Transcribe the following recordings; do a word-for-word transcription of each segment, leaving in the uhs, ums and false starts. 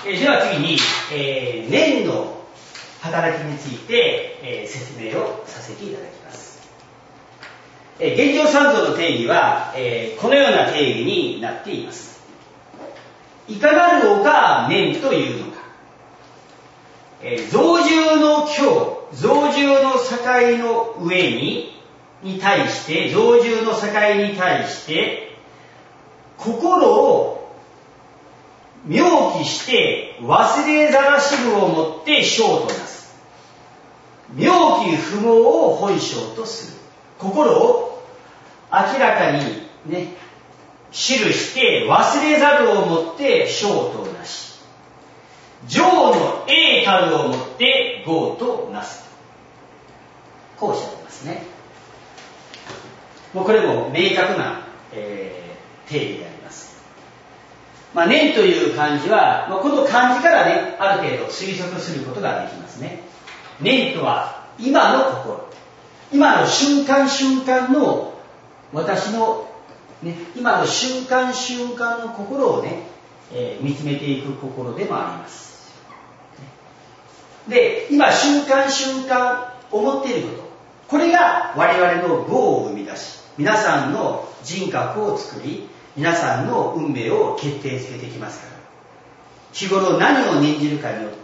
えー、では次に、えー、念の働きについて、えー、説明をさせていただきます。えー、現状三蔵の定義は、えー、このような定義になっています。いかなるのが念というのか。えー、増重の境、増重の境の上に、に対して、増重の境に対して、心を妙記して忘れざらしぐをもって性となす。妙記不毛を本性とする。心を明らかにね、記して忘れざるをもって性となし。情の栄たるをもって業となす。こうおっしゃってますね。もうこれも明確な、えー、定義であります。まあ、念という漢字は、まあ、この漢字からね、ある程度推測することができますね。念とは今の心。今の瞬間瞬間の私の、ね、今の瞬間瞬間の心をね、えー、見つめていく心でもあります。で、今瞬間瞬間思っていること。これが我々の業を生み出し、皆さんの人格を作り、皆さんの運命を決定づけてきますから。日頃何を念じるかによって、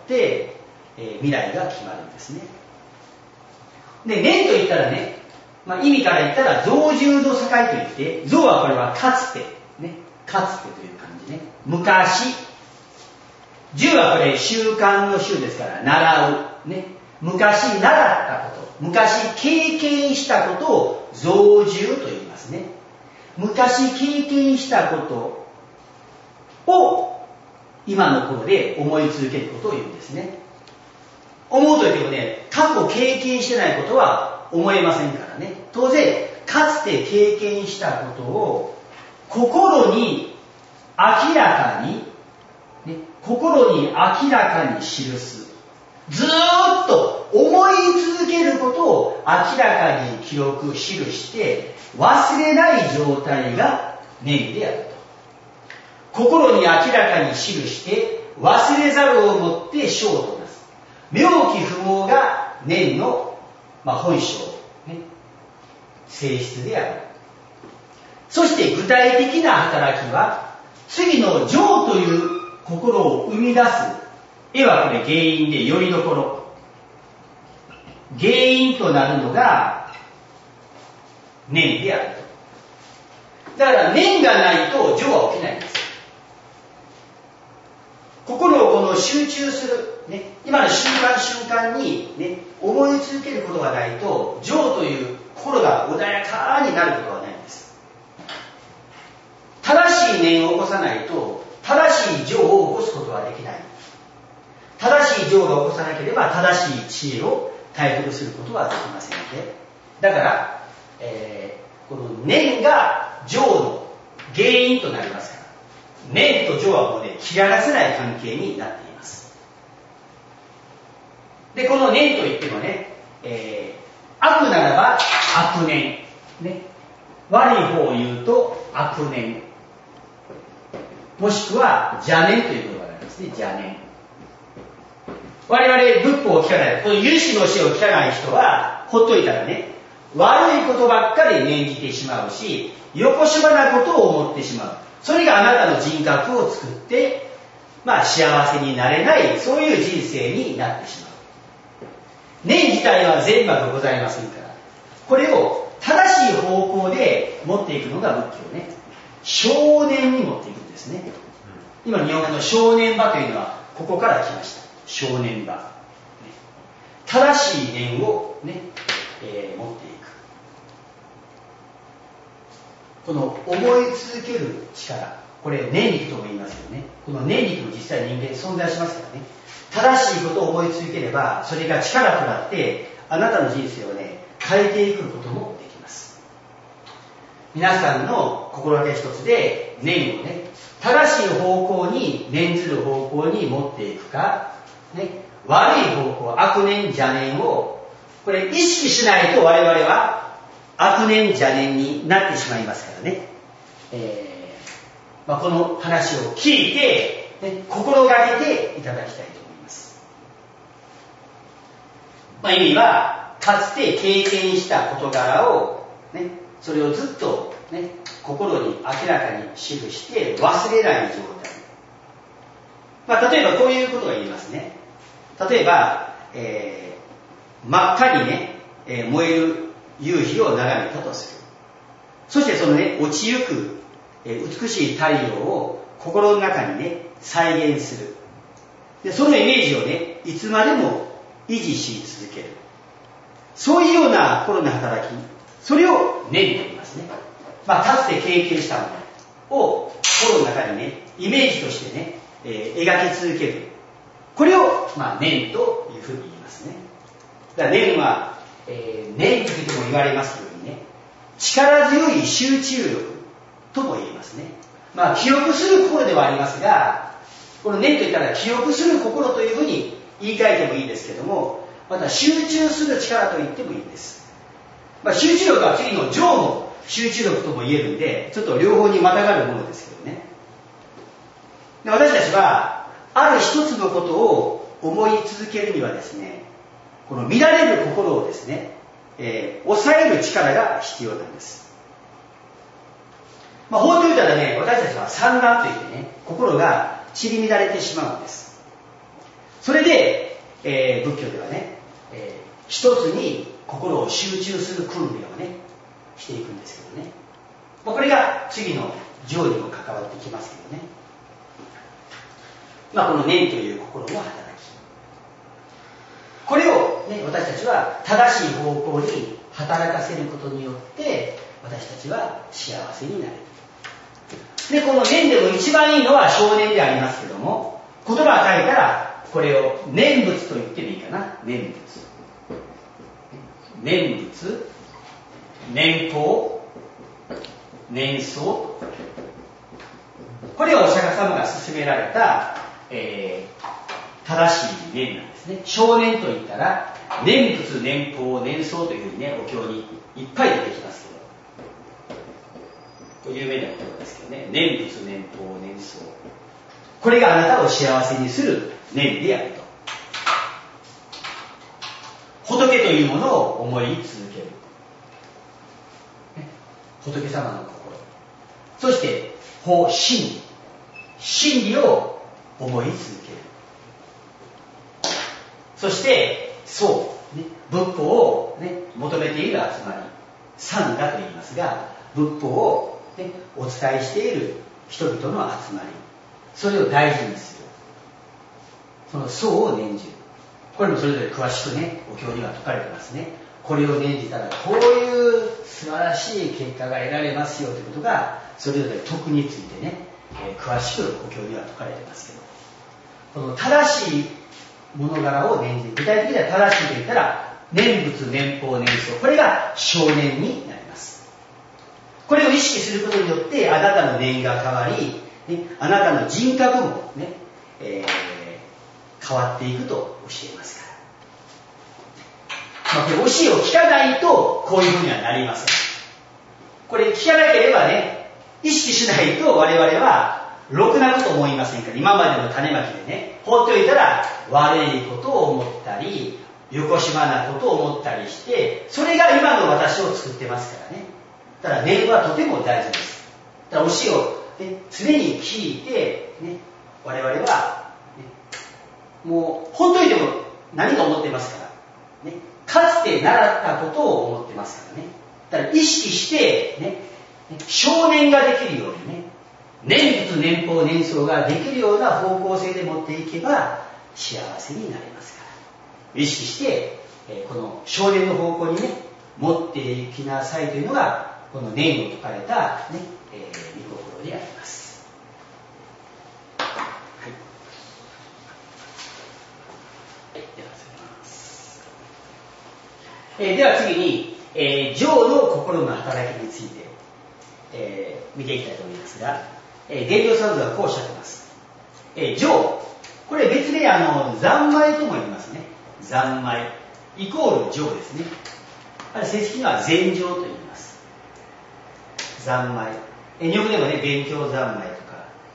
えー、未来が決まるんですね。で、念といったらね、まあ、意味から言ったら増重の境といって、増はこれはかつて、ね、かつてという感じね。昔。重はこれ習慣の習ですから、習う。ね。昔習ったこと、昔経験したことを増重と言いますね。昔経験したことを今の頃で思い続けることを言うんですね。思うといってもね、過去経験してないことは思えませんからね。当然、かつて経験したことを心に明らかに、ね、心に明らかに記す。ずーっと思い続けることを明らかに記録、記して忘れない状態が念であると。心に明らかに記して忘れざるをもって性となす。妙記不毛が念の、まあ、本性、ね、性質である。そして具体的な働きは次の情という心を生み出す。絵はこれ原因でよりどころ。原因となるのが念であると。だから念がないと情は起きないんです。心をこの集中する、ね、今の瞬間瞬間に、ね、思い続けることがないと情という心が穏やかになることはないんです。正しい念を起こさないと正しい情を起こすことはできない。正しい情が起こさなければ正しい知恵を体得することはできませんので、だから、えー、この念が情の原因となりますから、念と情はもうね、切ららせない関係になっています。で、この念といってもね、えー、悪ならば悪念、ね、悪い方を言うと悪念、もしくは邪念という言葉がありますね。邪念。我々仏法を聞かない、この有志の教えを聞かない人はほっといたらね、悪いことばっかり念じてしまうし、よこしばなことを思ってしまう。それがあなたの人格を作って、まあ幸せになれない、そういう人生になってしまう。念自体は善悪ございませんから、これを正しい方向で持っていくのが仏教ね。正念に持っていくんですね。今日本語の正念場というのはここから来ました。正念場、ね、正しい念を、ねえー、持っていく。この思い続ける力、これ念力とも言いますよね。この念力も実際人間に存在しますからね。正しいことを思い続ければそれが力となってあなたの人生をね変えていくこともできます。皆さんの心がけ一つで念をね正しい方向に念ずる方向に持っていくか、ね、悪い方向、悪念邪念をこれ意識しないと我々は悪念邪念になってしまいますからね、えーまあ、この話を聞いてね、心がけていただきたいと思います。まあ、意味は、かつて経験した事柄を、ね、それをずっと、ね、心に明らかに記して忘れない状態。まあ、例えばこういうことが言えますね。例えば、えー、真っ赤にね、えー、燃える夕日を眺めたとする。そしてそのね、落ちゆく、えー、美しい太陽を心の中にね、再現する。で、そのイメージをね、いつまでも維持し続ける。そういうような心の働き、それを念と言いますね。まあ、かつて経験したものを心の中にね、イメージとしてね、えー、描き続ける。これを、まあ、念というふうに言いますね。だから念は、えー、念力とも言われますようにね、力強い集中力とも言えますね。まあ、記憶する心ではありますが、この念といったら記憶する心というふうに言い換えてもいいですけども、また集中する力と言ってもいいんです。まあ、集中力は次の情の集中力とも言えるんで、ちょっと両方にまたがるものですけどね。で、私たちは、ある一つのことを思い続けるにはですね、この乱れる心をですね、えー、抑える力が必要なんです。まあ、法と言ったらね、私たちは散乱といってね、心が散り乱れてしまうんです。それで、えー、仏教ではね、えー、一つに心を集中する訓練をね、していくんですけどね。まあ、これが次の情にも関わってきますけどね。まあ、この念という心の働き。これを、ね、私たちは正しい方向に働かせることによって、私たちは幸せになる。で、この念でも一番いいのは少年でありますけども、言葉を書いたら、これを念仏と言ってもいいかな。念仏。念仏、念法、念想。これはお釈迦様が勧められた、えー、正しい念なんですね。少年と言ったら、念仏、念法、念想というふうにね、お経にいっぱい出てきますけど、有名な言葉ですけどね。念仏、念法、念想。これがあなたを幸せにする念であると。仏というものを思い続ける。仏様の心。そして、法、真理。真理を思い続ける。そして、そう、ね、仏法を、ね、求めている集まり。参加と言いますが、仏法を、ね、お伝えしている人々の集まり。それを大事にする。その相を念じる。これもそれぞれ詳しくね、お経には説かれてますね。これを念じたら、こういう素晴らしい結果が得られますよということが、それぞれ徳についてね、えー、詳しくお経には説かれてますけど、この正しい物柄を念じる。具体的には正しいと言ったら、念仏、念法、念想。これが少念になります。これを意識することによって、あなたの念が変わり、ね、あなたの人格もね、えー、変わっていくと教えますから。まあ、これ教えを聞かないとこういうふうにはなりません。これ聞かなければね、意識しないと我々はろくなこと思いませんから。今までの種まきでね、放っておいたら悪いことを思ったり、よこしまなことを思ったりして、それが今の私を作ってますからね。だから念はとても大事です。だから教えをね、常に聞いて、ね、我々は、ね、もう本当にでも何か思ってますから、ね、かつて習ったことを思ってますからね。だから意識して、ね、少年ができるようにね、念仏、念法、念想ができるような方向性で持っていけば幸せになれますから。意識して、えー、この少年の方向にね、持っていきなさいというのが、この念を説かれた、ね、えー、御心であります。はい。はい、では続きます。えー、では次に、えー、情の心の働きについて、えー、見ていきたいと思いますが、えー、伝教三蔵はこうおっしゃっています。えー、情、これ別名あの三昧とも言いますね。三昧イコール情ですね。あれ正式には禅情と言います。三昧。え日本でもね、勉強三昧とか、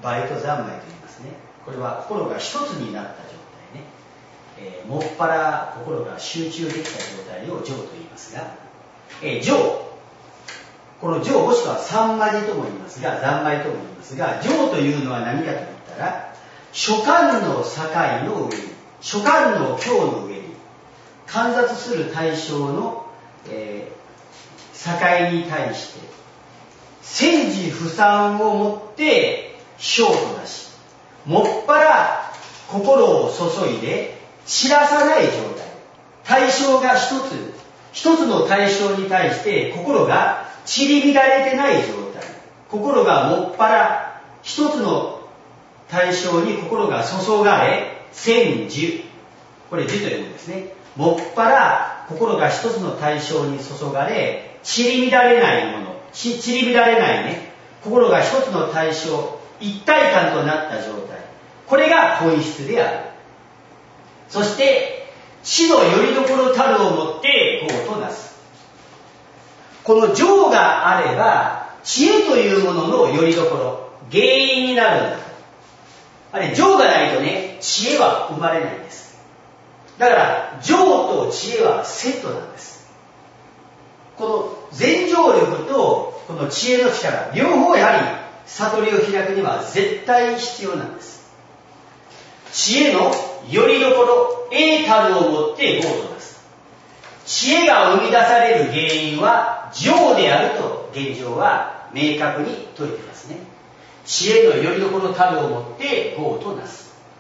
バイト三昧と言いますね。これは心が一つになった状態ね、えー、もっぱら心が集中できた状態を情と言いますが、えー、情、この情もしくは三昧とも言いますが、三昧とも言いますが、情というのは何かと言ったら、諸観の境の上に、諸観の境の上に観察する対象の、えー、境に対して千事不散をもって小となし、もっぱら心を注いで散らさない状態、対象が一つ一つの対象に対して心が散り乱れてない状態、心がもっぱら一つの対象に心が注がれ、千樹、これ樹というのですね。もっぱら心が一つの対象に注がれ、散り乱れないもの、散り乱れないね、心が一つの対象、一体感となった状態、これが本質である。そして知の拠り所たるをもって業となす。この情があれば知恵というものの拠り所、原因になるんだ。あれ、情がないとね、知恵は生まれないんです。だから情と知恵はセットなんです。この全情力とこの知恵の力、両方やはり悟りを開くには絶対必要なんです。知恵の拠り所、栄たるをもって業となす。知恵が生み出される原因は情であると現状は明確に説いていますね。知恵の拠り所たるをもって業となす。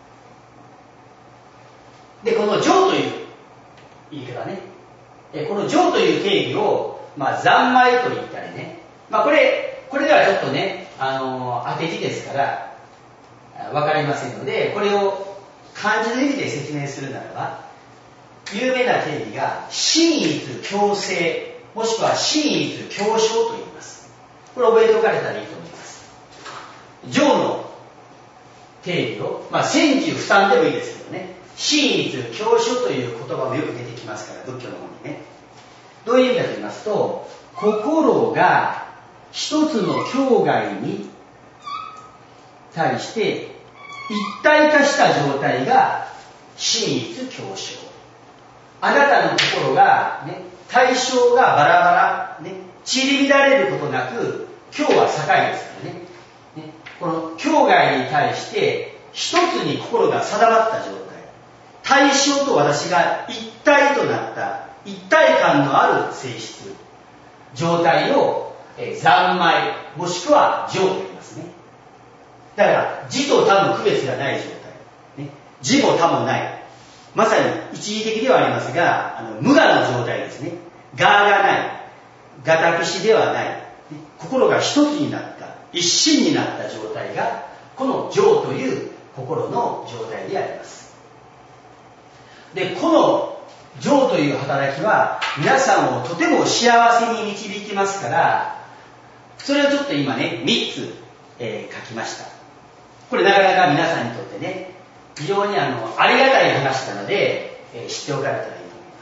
で、この情という言い方ね、この情という定義を、まあ、三昧と言ったりね、まあ、これ、これではちょっとね、あのー、当て字ですから、わかりませんので、これを漢字の意味で説明するならば、有名な定義が、真一共生、もしくは真一共生と言います。これ覚えておかれたらいいと思います。情の定義を、まあ、千事不散でもいいですけどね、真一共生という言葉もよく出てきますから、仏教の方にね。どういう意味かと言いますと、心が一つの境外に対して一体化した状態が真一共生。あなたの心が、ね、対象がバラバラ、ね、散り乱れることなく、境は境ですからね。ね、この境外に対して一つに心が定まった状態。対象と私が一体となった一体感のある性質、状態を、えー、三昧もしくは情と言いますね。だから自と他の区別がない状態、ね、自も他もない、まさに一時的ではありますが、あの無我の状態ですね。我がない、我託しではない、ね、心が一つになった一心になった状態がこの情という心の状態であります。で、この情という働きは皆さんをとても幸せに導きますから、それをちょっと今ねみっつ、えー、書きました。これなかなか皆さんにとってね非常にあのありがたい話なので、えー、知っておかれたらいいと思います。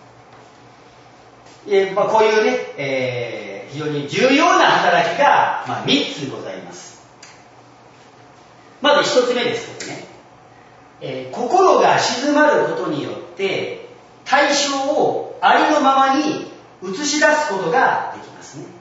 えーまあ、こういうね、えー、非常に重要な働きが、まあ、みっつございます。まずひとつめですけどね、えー、心が静まることによって対象をありのままに映し出すことができますね。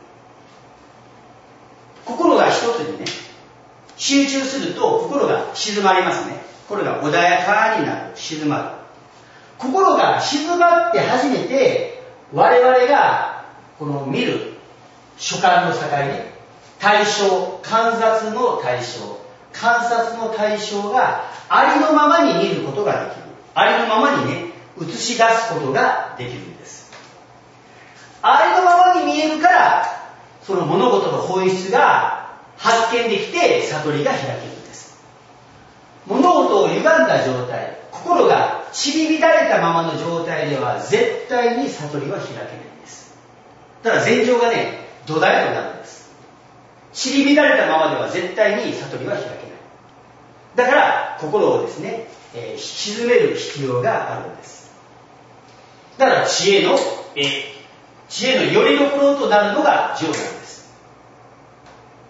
心が一つにね集中すると心が静まりますね。心が穏やかになる、静まる。心が静まって初めて我々がこの見る主観の境ね、対象、観察の対象、観察の対象がありのままに見ることができる。ありのままにね映し出すことができるんです。ありのままに見えるからその物事の本質が発見できて悟りが開けるんです。物事を歪んだ状態、心が散り乱れたままの状態では絶対に悟りは開けないんです。だから禅情がね土台となるんです。散り乱れたままでは絶対に悟りは開けない。だから心をですね、えー、沈める必要があるんです。だから知恵の、えー、知恵の拠り所となるのが情なんです。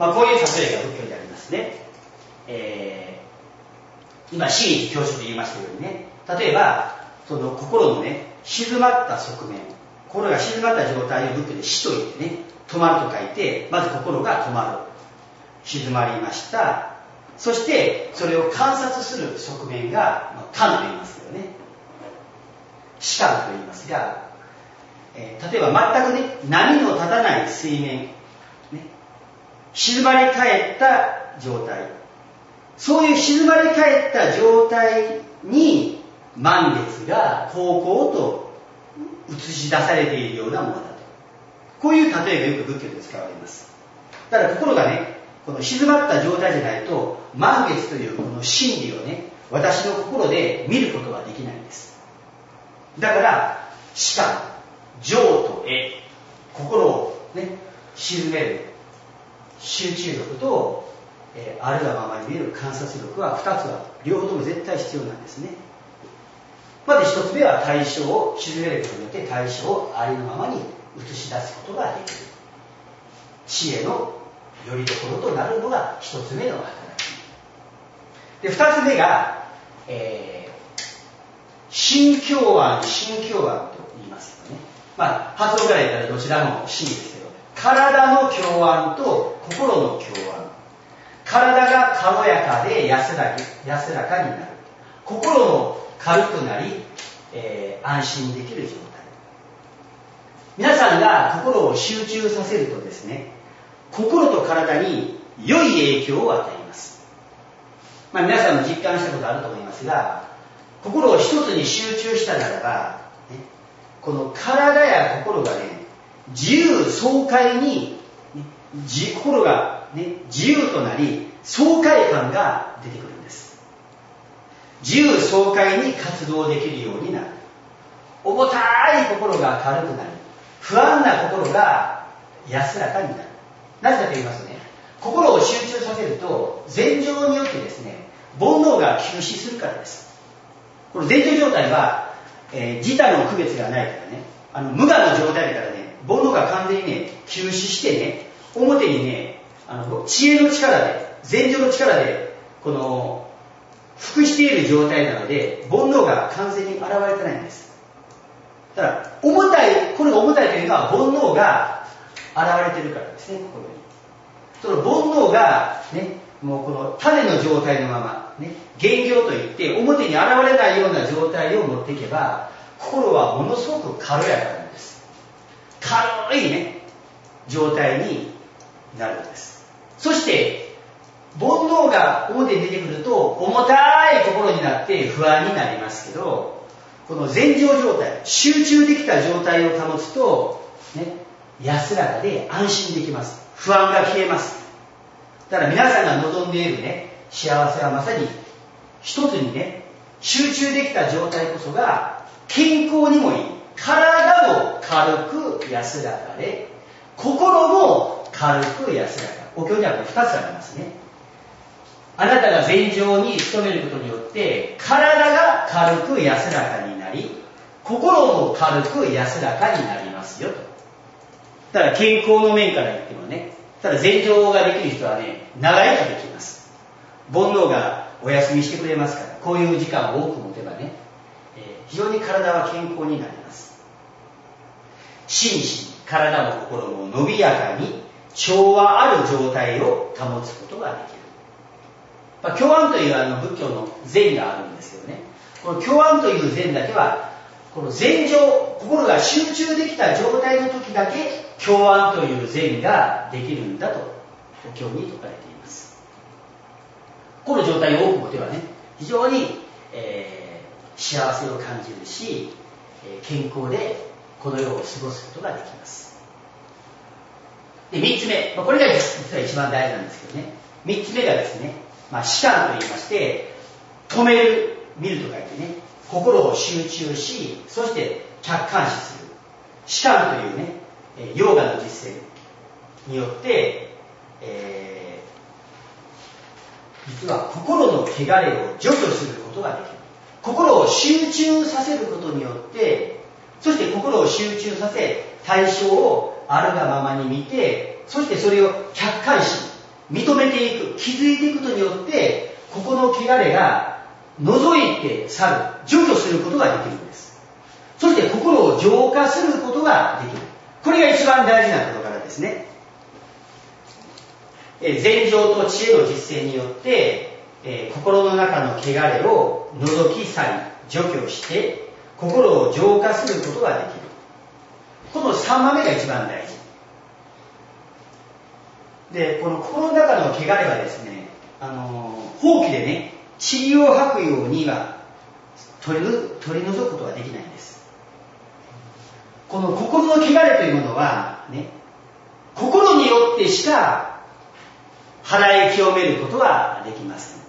まあ、こういう例えが仏教にありますね。えー、今真実教師で言いましたようにね、例えばその心のね静まった側面、心が静まった状態を仏教で死と言ってね、止まると書いて、まず心が止まる、静まりました。そしてそれを観察する側面が、まあ、観と言いますけどね、視観と言いますが、えー、例えば全くね波の立たない水面、ね、静まり返った状態、そういう静まり返った状態に満月がこうこうと映し出されているようなものだと、こういう例えがよく仏教で使われます。だから心がねこの静まった状態じゃないと満月というこの真理をね私の心で見ることはできないんです。だから視観、情と絵、心をね沈める集中力と、えー、あるがままに見る観察力はふたつは両方とも絶対必要なんですね。まずひとつめは対象を沈めることによって対象をありのままに映し出すことができる。知恵のよりどころとなるのがひとつめの働きで、ふたつめが、えー、心教案、心教案と言いますけどね、まあ発音から言ったらどちらも心ですけど、体の教案と心の教案、体が軽やかで安らぎ、安らかになる、心の軽くなり、えー、安心できる状態。皆さんが心を集中させるとですね、心と体に良い影響を与えます。まあ、皆さんも実感したことあると思いますが、心を一つに集中したならば、ね、この体や心がね、自由爽快に、ね、心が、ね、自由となり、爽快感が出てくるんです。自由爽快に活動できるようになる。重たい心が軽くなり、不安な心が安らかになる。なぜかと言いますとね、心を集中させると禅定によってですね、煩悩が休止するからです。この禅定状態は、えー、自他の区別がないからね、あの無我の状態だからね、煩悩が完全にね休止してね、表にね、あの知恵の力で、禅定の力でこの服している状態なので、煩悩が完全に現れてないんです。だから重たい、これが重たいというのは煩悩が現れてるからですね。ここにその煩悩がね、もうこの種の状態のままね、幻行といって表に現れないような状態を持っていけば、心はものすごく軽やかなんです。軽いね状態になるんです。そして煩悩が表に出てくると重たい心になって不安になりますけど、この禅定状態、集中できた状態を保つと、ね、安らかで安心できます。不安が消えます。だから皆さんが望んでいるね、幸せはまさに一つにね、集中できた状態こそが健康にもいい。体も軽く安らかで、心も軽く安らか。お経にはふたつありますね。あなたが禅定に努めることによって体が軽く安らかになり、心も軽く安らかになりますよと。だから健康の面から言ってもね、ただ禅定ができる人はね、長生きできます。煩悩がお休みしてくれますから、こういう時間を多く持てばね、えー、非常に体は健康になります。心身、体も心も伸びやかに調和ある状態を保つことができる。まあ、教安というあの仏教の禅があるんですけどね、この教安という禅だけは、この禅定、心が集中できた状態の時だけ教安という禅ができるんだとお経に説かれています。この状態を多く持てばね、非常に、えー、幸せを感じるし、えー、健康でこの世を過ごすことができます。で、三つ目、まあ、これが実は一番大事なんですけどね、三つ目がですね、まあ、視観と言いまして、止める、見ると書いてね、心を集中し、そして客観視する。視観というね、ヨーガの実践によって、えー、実は心の汚れを除去することができる。心を集中させることによって、そして心を集中させ、対象をあるがままに見て、そしてそれを客観視、 認めていく、気づいていくことによって、ここの汚れが除いて去る、除去することができるんです。そして心を浄化することができる。これが一番大事な事柄ですね。え禅情と知恵の実践によって、えー、心の中の汚れを除き去り、除去して、心を浄化することができる。このさんばんめが一番大事。で、この心の中の汚れはですね、あのー、ほうきでね、塵を吐くようには取り、取り除くことができないんです。この心の汚れというものは、ね、心によってしか払い清めることはできません。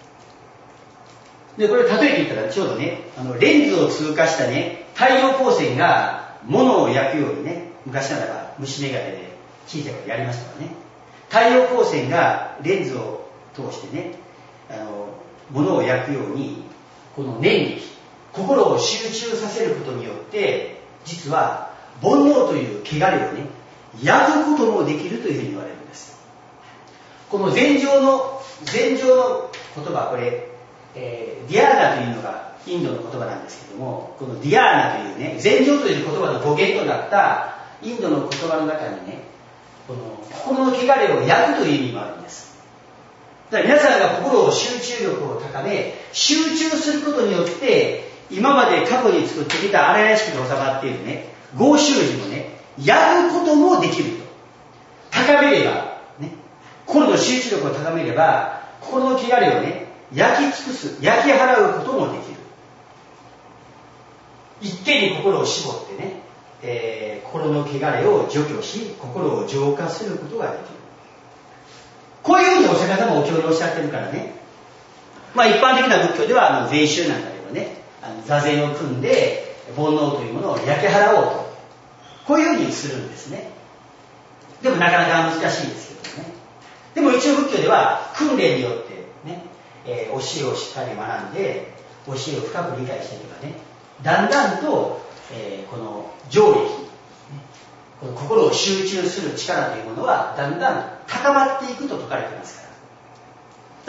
で、これ例えて言ったら、ちょうどね、あのレンズを通過したね、太陽光線が物を焼くようにね、昔ならば虫眼鏡で小さいことやりましたからね。太陽光線がレンズを通してね、あの物を焼くように、この念力、心を集中させることによって、実は煩悩という汚れをね、焼くこともできるというふうに言われるんです。この禅情の、禅情の言葉、これ、えー、ディアーナというのがインドの言葉なんですけども、このディアーナというね、禅情という言葉の語源となったインドの言葉の中にね、この心の汚れを焼くという意味もあるんです。だから皆さんが心を集中力を高め、集中することによって、今まで過去に作ってきた荒屋敷で収まっているね、豪州寺もね、やることもできると。高めれば、ね、心の集中力を高めれば、心の汚れをね、焼き尽くす、焼き払うこともできる。一点に心を絞ってね、えー、心の汚れを除去し、心を浄化することができる。こういうふうにお釈迦様もお経におっしゃってるからね。まあ一般的な仏教では、あの禅宗なんかではね、あの座禅を組んで、煩悩というものを焼き払おうと。こういうふうにするんですね。でもなかなか難しいですけどね。でも一応仏教では訓練によってね、えー、教えをしっかり学んで、教えを深く理解していけばね、だんだんと、えー、この情力、ね、この心を集中する力というものはだんだん高まっていくと説かれていますから。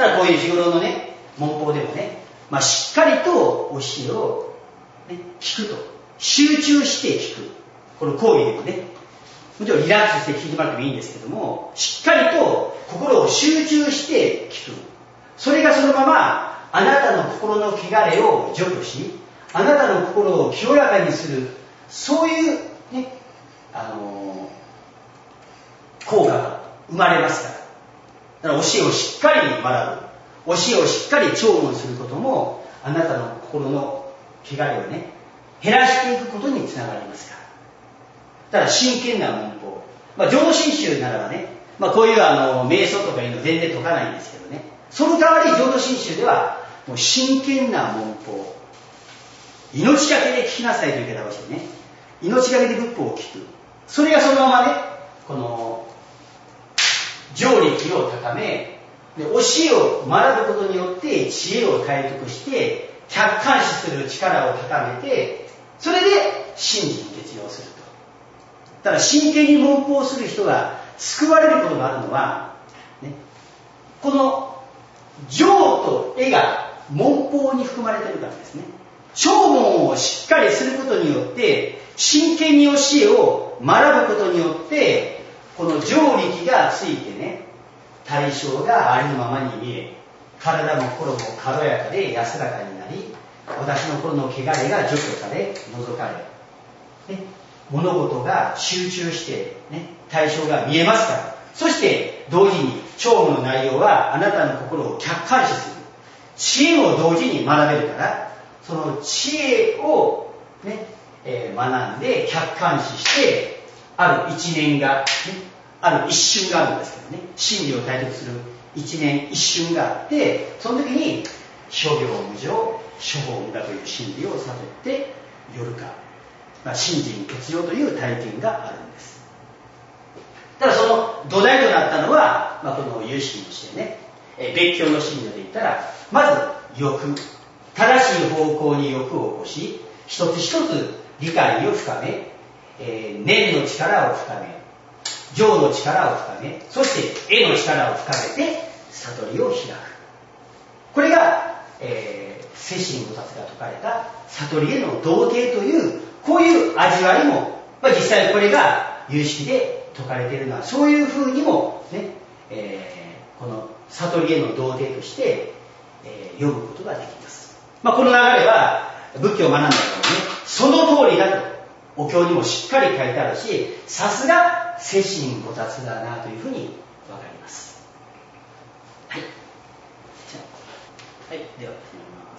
ただこういう日頃のね、文法でもね、まあ、しっかりと教えを、ね、聞くと。集中して聞く。この講義でもね、もちろんリラックスして聞いてもらってもいいんですけども、しっかりと心を集中して聞く。それがそのままあなたの心の汚れを除去し、あなたの心を清らかにする、そういうね、あのー、効果が生まれますから。だから教えをしっかり学ぶ。教えをしっかり聴聞することも、あなたの心の汚れをね、減らしていくことにつながりますから。ただ真剣な文法。まあ、浄土真宗ならばね、まあ、こういうあの、瞑想とかいうの全然解かないんですけどね。その代わり浄土真宗では、もう真剣な文法。命がけで聞きなさいという言い方をしてね。命がけで仏法を聞く。それがそのままね、この、情力を高め、で教えを学ぶことによって知恵を体得して、客観視する力を高めて、それで真実に適応すると。ただ真剣に文法をする人が救われることがあるのは、ね、この情と絵が文法に含まれているからですね。聴聞をしっかりすることによって、真剣に教えを学ぶことによって、この情力がついてね、対象がありのままに見え、体も心も軽やかで安らかになり、私の心の汚れが除去され、除かれ、ね、物事が集中して、ね、対象が見えますから。そして同時に聴聞の内容はあなたの心を客観視する。知恵を同時に学べるから、その知恵を、ねえー、学んで客観視して、ある一年が、ね、ある一瞬があるんですけどね、真理を体得する一年一瞬があって、その時に諸行無常、諸法無我という真理を悟って夜か、まあ、信心欠如という体験があるんです。ただその土台となったのは、まあ、この有識としてね、え別教の信条で言ったら、まず欲、正しい方向に欲を起こし、一つ一つ理解を深め、えー、念の力を深め、 情の力を深め、そして絵の力を深めて悟りを開く。これが、えー、世親菩薩が説かれた悟りへの道程という、こういう味わいも、まあ、実際これが有識で説かれているのは、そういう風にもね、えー、この悟りへの道程として、えー、読むことができます。まあ、この流れは仏教を学んだからね、その通りだとお経にもしっかり書いてあるし、さすが世親菩薩だなというふうにわかります。はい。じゃあ、はい、では始めます。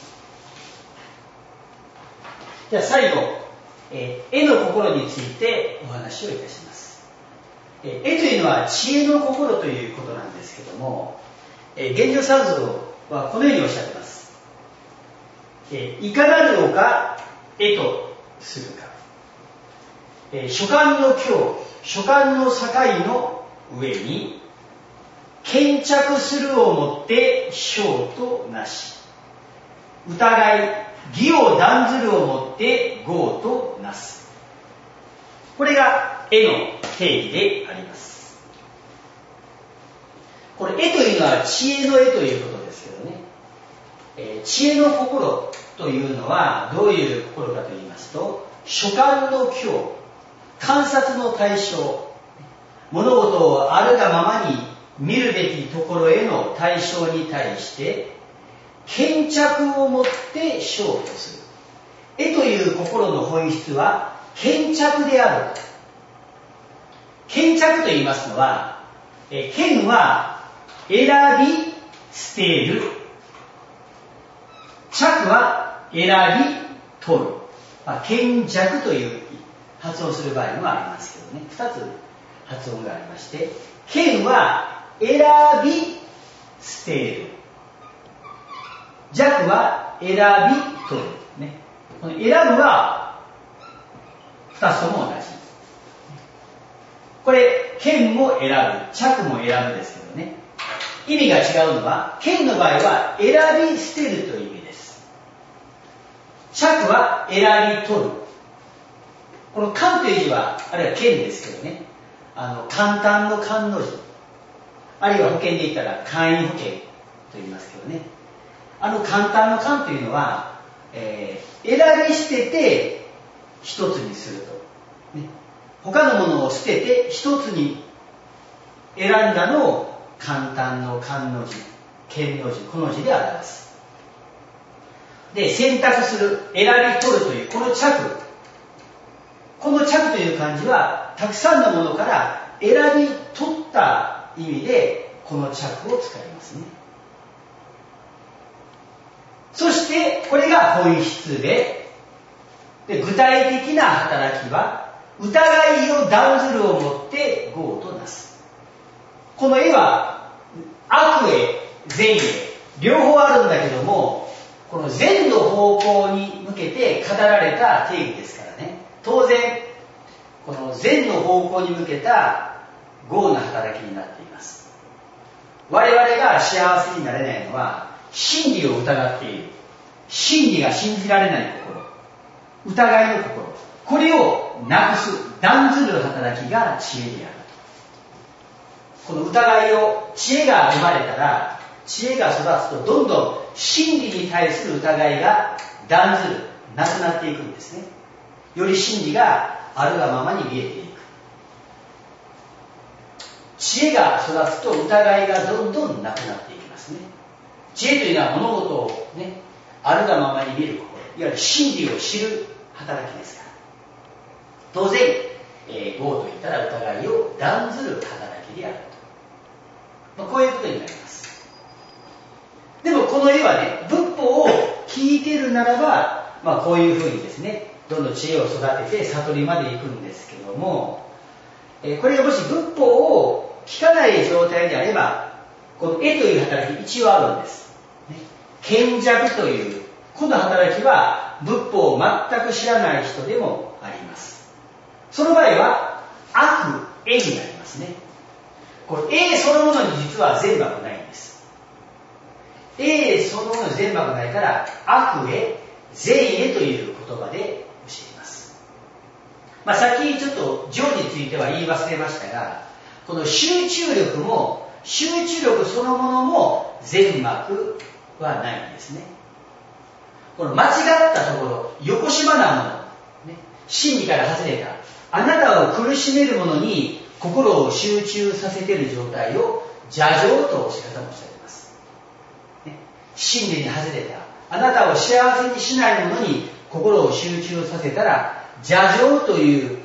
じゃあ最後、えー、絵の心についてお話をいたします。えー、絵というのは知恵の心ということなんですけども、えー、玄奘三蔵はこのようにおっしゃっています。えー、いかなるのか絵とするか、えー、所感の境、所感の境の上に見着するをもって聖となし、疑い義を断ずるをもって業となす。これが絵の定義であります。これ絵というのは知恵の絵ということですけどね、えー、知恵の心というのはどういう心かと言いますと、所感の境、観察の対象、物事をあるがままに見るべきところへの対象に対して見着をもって聖とする。絵という心の本質は見着である。見着と言いますのは、え見は選び捨てる、着は選び取る。まあ、見着という発音する場合もありますけどね、二つ発音がありまして、見は選び捨てる、着は選び取る、ね、この選ぶは二つとも同じ。これ見も選ぶ、着も選ぶですけどね、意味が違うのは、見の場合は選び捨てるという意味です。着は選び取る。この観という字は、あるいは見ですけどね、あの簡単の観の字、あるいは保険で言ったら簡易保険と言いますけどね、あの簡単の観というのは、えー、選び捨てて一つにすると、ね、他のものを捨てて一つに選んだのを簡単の観の字、見の字、この字で表す。で、選択する、選び取るというこの着、この着という漢字はたくさんのものから選び取った意味でこの着を使いますね。そしてこれが本質で、で具体的な働きは疑いを断ずるをもって業となす。この絵は悪へ善へ両方あるんだけども、この善の方向に向けて語られた定義ですからね、当然この善の方向に向けた業な働きになっています。我々が幸せになれないのは真理を疑っている、真理が信じられない心、疑いの心、これをなくす、断ずる働きが知恵である。この疑いを、知恵が生まれたら、知恵が育つとどんどん真理に対する疑いが断ずる、なくなっていくんですね。より真理があるがままに見えていく。知恵が育つと疑いがどんどんなくなっていきますね。知恵というのは物事をね、あるがままに見る心、いわゆる真理を知る働きですから。当然、えー、業といったら疑いを断ずる働きであると。まあ、こういうことになります。でもこの絵はね、仏法を聞いているならば、まあこういうふうにですね、どんどん知恵を育てて悟りまで行くんですけども、えー、これがもし仏法を聞かない状態であれば、この絵という働き一応あるんです。ね、見着というこの働きは仏法を全く知らない人でもあります。その場合は悪絵になりますね。これ絵そのものに実は善悪ないんです。絵そのものに善悪ないから悪絵善絵という言葉で教えます。 まあ、さっきちょっと情については言い忘れましたが、この集中力も集中力そのものも善悪はないんですね。この間違ったところ、よこしまなもの、ね、真理から外れたあなたを苦しめるものに心を集中させている状態を邪情とおっしゃ方もおっしゃっています、ね、真理に外れたあなたを幸せにしないものに心を集中させたら邪情という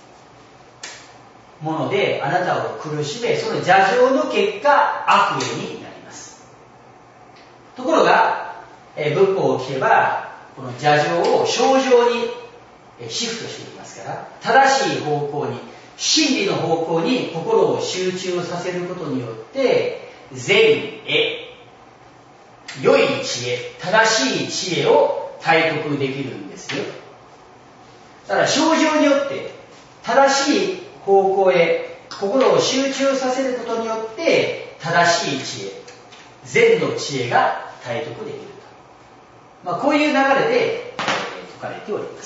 ものであなたを苦しめ、その邪情の結果悪縁になります。ところが、えー、仏法を聞けばこの邪情を正常にシフトしていきますから、正しい方向に、真理の方向に心を集中させることによって善へ、良い知恵、正しい知恵を体得できるんですよ。だから正常によって正しい方向へ心を集中させることによって正しい知恵、善の知恵が体得できると、まあ、こういう流れで説かれております。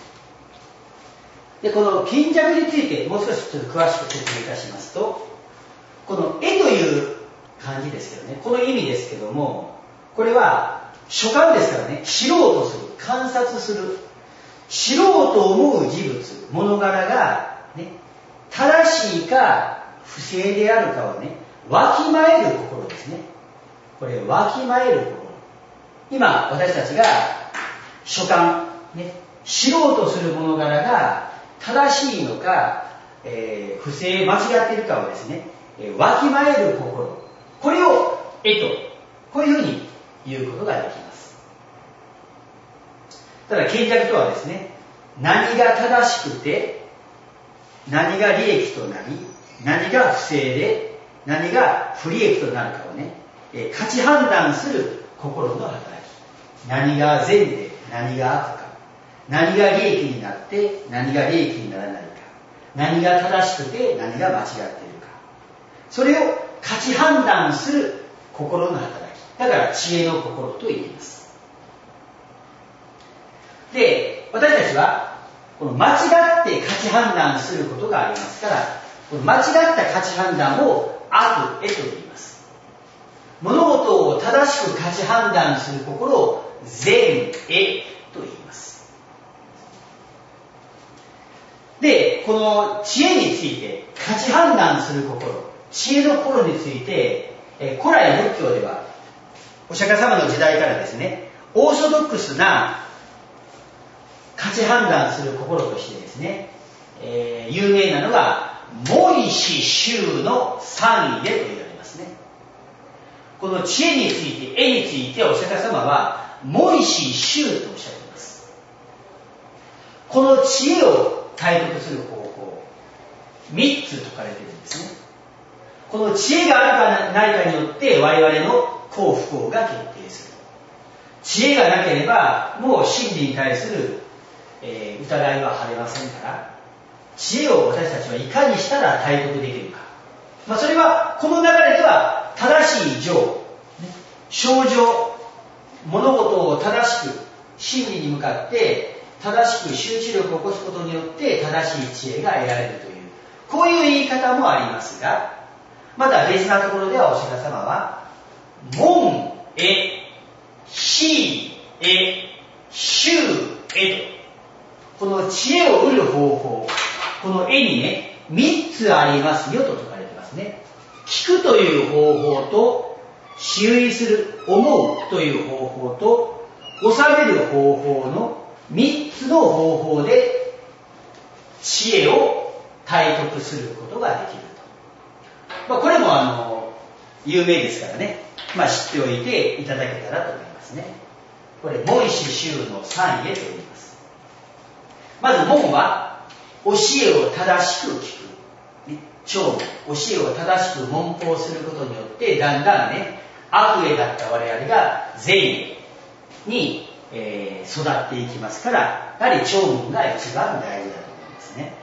でこの巾着についてもう少しちょっと詳しく説明いたしますと、この絵という漢字ですけどね、この意味ですけども、これは主観ですからね、知ろうとする、観察する、知ろうと思う事物、物柄が、ね、正しいか不正であるかをね、わきまえる心ですね。これわきまえる心。今私たちが主観、ね、知ろうとする物柄が正しいのか、えー、不正間違っているかをですね、えー、わきまえる心、これを絵とこういうふうに言うことができます。ただ見着とはですね、何が正しくて何が利益となり何が不正で何が不利益となるかをね、えー、価値判断する心の働き、何が善で何が悪か、何が利益になって何が利益にならないか、何が正しくて何が間違っているか、それを価値判断する心の働き、だから知恵の心と言います。で、私たちはこの間違って価値判断することがありますから、この間違った価値判断を悪へと言います。物事を正しく価値判断する心を善へと言います。で、この知恵について価値判断する心、知恵の心について、え古来仏教ではお釈迦様の時代からですね、オーソドックスな価値判断する心としてですね、えー、有名なのがモイシ宗の三位でと言われますね。この知恵について、絵についてお釈迦様はモイシ宗とおっしゃっています。この知恵を体得する方法、みっつ説かれているんですね。この知恵があるかないかによって我々の幸不幸が決定する。知恵がなければもう真理に対する、えー、疑いは晴れませんから、知恵を私たちはいかにしたら体得できるか、まあ、それはこの流れでは正しい情、正常、物事を正しく真理に向かって正しく集中力を起こすことによって正しい知恵が得られるという、こういう言い方もありますが、また別なところではお釈迦様は門へ、しへ、衆へと、この知恵を得る方法、この絵にねみっつありますよと説かれてますね。聞くという方法と、注意する、思うという方法と、収める方法のみっつの方法で知恵を体得することができると。まあ、これもあの有名ですからね、まあ、知っておいていただけたらと思いますね。これ門師宗の三位へと言います。まず門は教えを正しく聞く、ね、聴聞、教えを正しく聞法することによってだんだんね悪へだった我々が善へに、えー、育っていきますから、やはり聴聞が一番大事だと思いますね。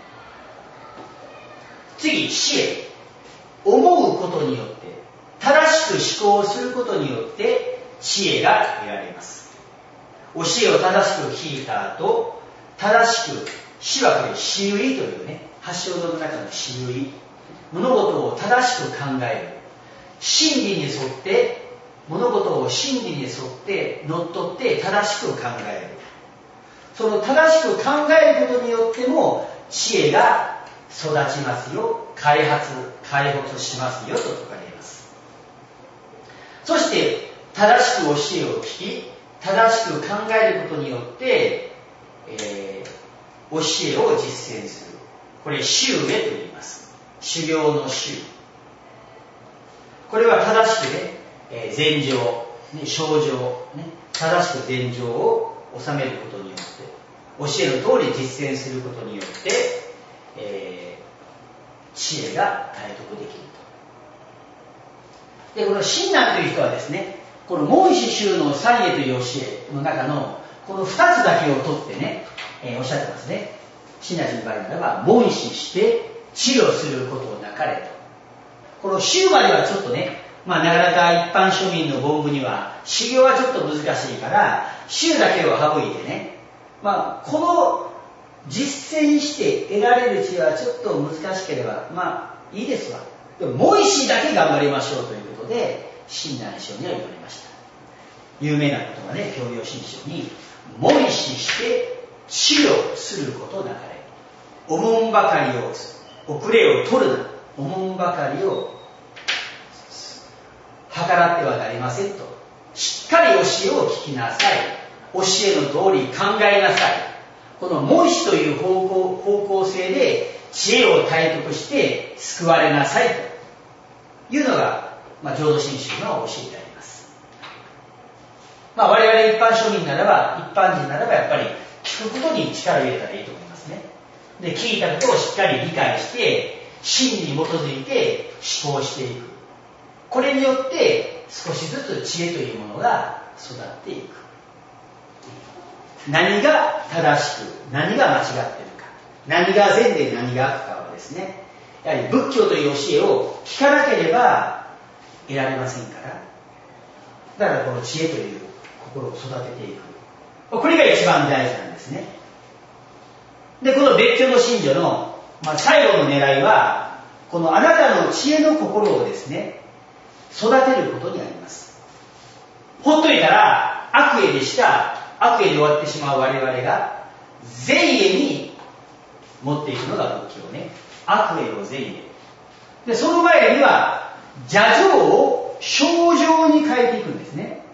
次、知恵、思うことによって正しく思考することによって知恵が得られます。教えを正しく聞いた後、正しく死はこれ死有意というね、八正道の中の死有意、物事を正しく考える、真理に沿って物事を真理に沿って乗っ取って正しく考える。その正しく考えることによっても知恵が育ちますよ、開発開発しますよと説かれます。そして正しく教えを聞き、正しく考えることによって、えー、教えを実践する。これ修へと言います。修行の修。これは正しくね、えー、禅定、ね、正定、ね、正しく禅定を収めることによって、教えの通り実践することによって、えー、知恵が体得できると。で、この親鸞という人はですね、この門師宗の三栄という教えの中のこの二つだけを取ってね、えー、おっしゃってますね。親鸞の場合ならば、門師して治療することをなかれと。この宗まではちょっとね、まあなかなか一般庶民の凡夫には修行はちょっと難しいから、宗だけを省いてね、まあこの実践して得られる知恵はちょっと難しければ、まあいいですわ。でも門師だけ頑張りましょうということで、親鸞聖には言われました。有名なことがね、教養新書に、門師して治療することなかれ。おもんばかりを、遅れを取るな。おもんばかりを計らってはなりませんと。しっかり教えを聞きなさい。教えの通り考えなさい。この門師という方向、方向性で知恵を体得して救われなさいというのが、まあ、浄土真宗の教えであります。まあ、我々一般庶民ならば、一般人ならばやっぱり聞くことに力を入れたらいいと思いますね。で、聞いたことをしっかり理解して、真理に基づいて思考していく。これによって少しずつ知恵というものが育っていく。何が正しく、何が間違っているか、何が善で何が悪かはですね、やはり仏教という教えを聞かなければ得られませんから、だからこの知恵という心を育てていく。これが一番大事なんですね。で、この別居の信女の、まあ、最後の狙いは、このあなたの知恵の心をですね、育てることにあります。ほっといたら悪意でした悪意で終わってしまう我々が善意に持っていくのが仏教ね。悪意を善意で。で、その前には邪情を正情に変えていくんですね。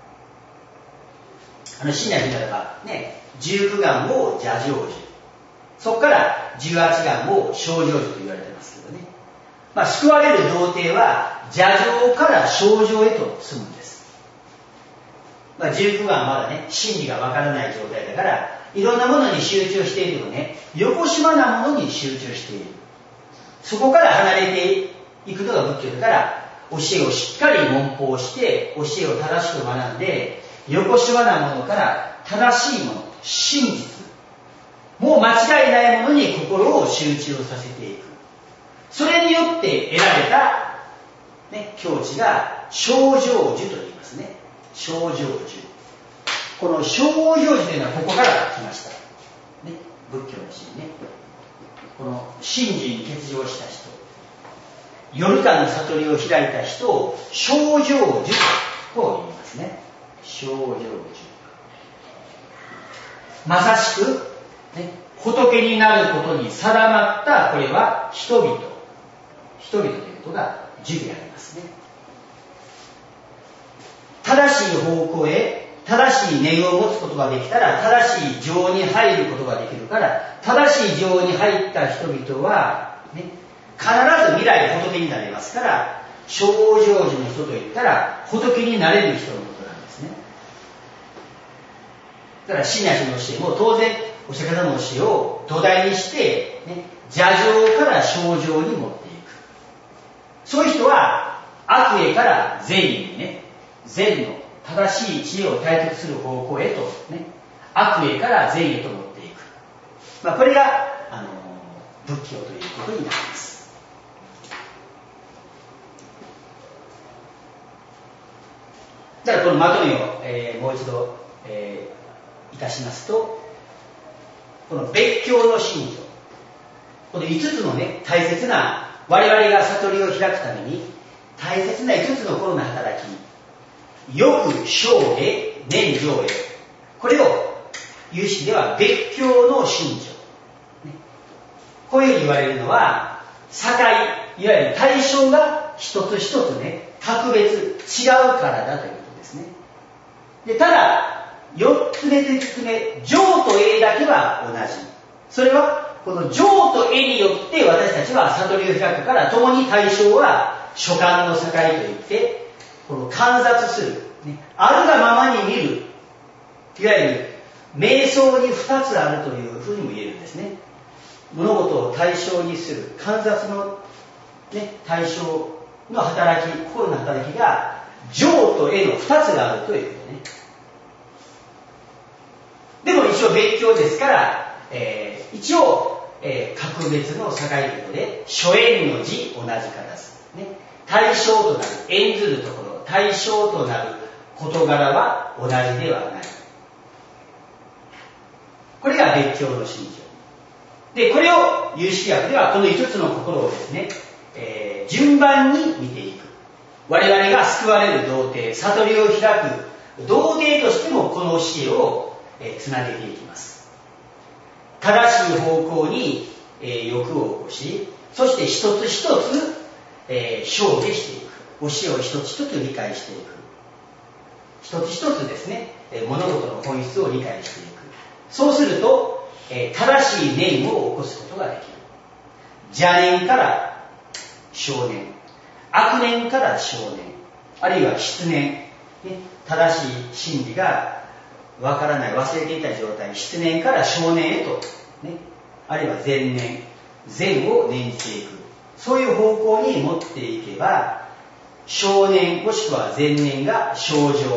あの親鸞ならばね、十九願を邪情樹、そこから十八願を正情樹と言われてますけどね。まあ、救われる道程は邪情から正情へと進むんです。まあ、十九願まだね、真理がわからない状態だから、いろんなものに集中しているとね、よこしまなものに集中している。そこから離れていくのが仏教だから、教えをしっかり文法して、教えを正しく学んで、よこしまなものから正しいもの、真実、もう間違いないものに心を集中させていく。それによって得られた、ね、境地が正常樹と言いますね。正常樹。この正常樹というのはここから来ました。ね、仏教の真ね。この真珠に欠場した人、夜間の悟りを開いた人を正常樹と言いますね。正常樹。まさしく、ね、仏になることに定まった、これは人々。人々ということが樹でありますね。正しい方向へ、正しい念を持つことができたら、正しい情に入ることができるから、正しい情に入った人々は、ね、必ず未来仏になれますから、正常樹の人といったら、仏になれる人のことなんですね。だから、親鸞の教えも当然、お釈迦様の教えを土台にして、ね、邪情から正常に持っていく。そういう人は、悪意から善意にね、善の正しい知恵を体得する方向へと、ね、悪意から善へと持っていく。まあ、これが、あのー、仏教ということになります。じゃあ、このまとめを、えー、もう一度、えー、いたしますと、 この別教の信条、このいつつのね、大切な、我々が悟りを開くために、大切ないつつの心の働き、欲、生へ、念、情へ。これを、有識では別教の信条。こういうふうに言われるのは、境、いわゆる対象が一つ一つね、格別、違うからだということですね。で、ただ、四つ目と五つ目、情と栄だけは同じ。それは、この情と栄によって私たちは悟りを開くから、共に対象は所感の境といって、この観察する、ね、あるがままに見る、いわゆる瞑想に二つあるというふうにも言えるんですね。物事を対象にする観察の、ね、対象の働き、心の働きが情と栄の二つがあるということね。でも一応別教ですから、えー、一応、えー、格別の境ということで、諸縁の字同じからず、ね、対象となる縁ずるところ、対象となる事柄は同じではない。これが別教の信条。で、これを有識学ではこの五つの心をですね、えー、順番に見ていく。我々が救われる道程、悟りを開く道程としてもこの教えを、えー、つなげていきます。正しい方向に、えー、欲を起こし、そして一つ一つ、えー、証下していく。教えを一つ一つ理解していく。一つ一つですね、えー、物事の本質を理解していく。そうすると、えー、正しい念を起こすことができる。邪念から正念、悪念から正念、あるいは失念、ね、正しい真理がわからない、忘れていた状態、失念から正念へと、ね、あるいは善念、善を念じていく。そういう方向に持っていけば、正念もしくは善念が正常、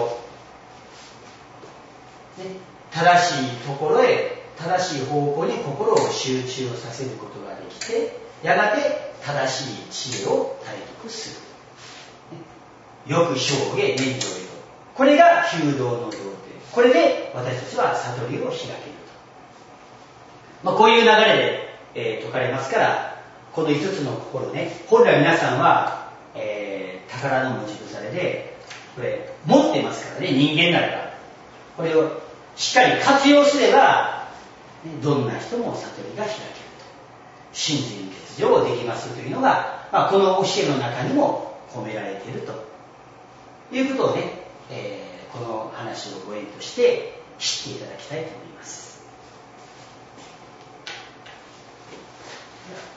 ね、正しいところへ、正しい方向に心を集中させることができて、やがて正しい知恵を体得する。欲、生下、念、情へと。これが求道の道程。これで私たちは悟りを開けると。まあ、こういう流れで、えー、説かれますから、この五つの心ね、本来皆さんは、えー、宝の持ち腐れで、これ持ってますからね、人間ならば。これをしっかり活用すれば、どんな人も悟りが開けると。真実に欠如できますというのが、まあ、この教えの中にも込められているということをね、えー、この話をご縁として知っていただきたいと思います。